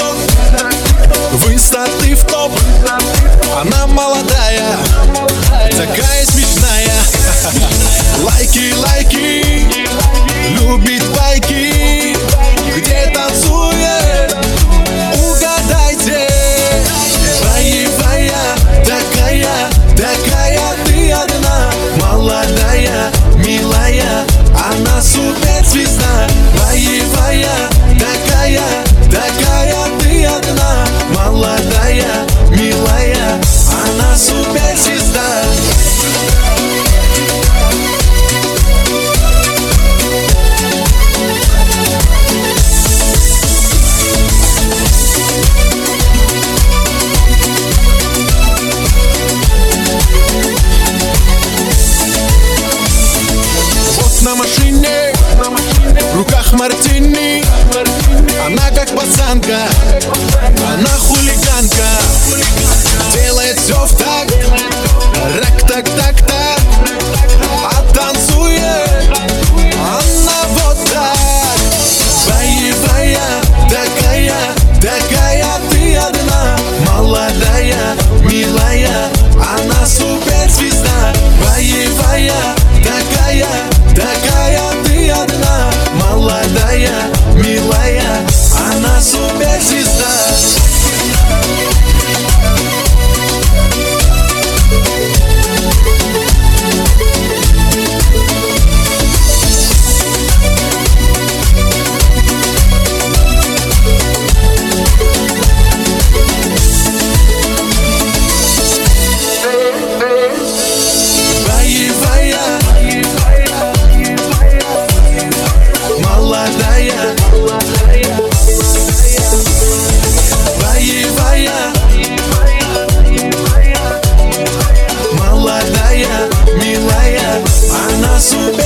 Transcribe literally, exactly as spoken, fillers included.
тик-ток, высоты в топ. Она молодая, такая смешная. Лайки, лайки, любит байки. Где танцует, угадайте. Боевая, такая, такая ты одна. Молодая, милая, она суперзвезда. Боевая, такая, такая ты одна. Молодая, милая, она суперзвезда. На машине, в руках мартини. Она как пацанка, она хулиганка. Делает все в такт, рак, так, так, так. А танцует она вот так. Боевая, такая, такая ты одна. Молодая, милая, она суперзвезда. Боевая, такая, такая ты одна. Молодая, милая, она суперзвезда. Молодая, милая, она супер.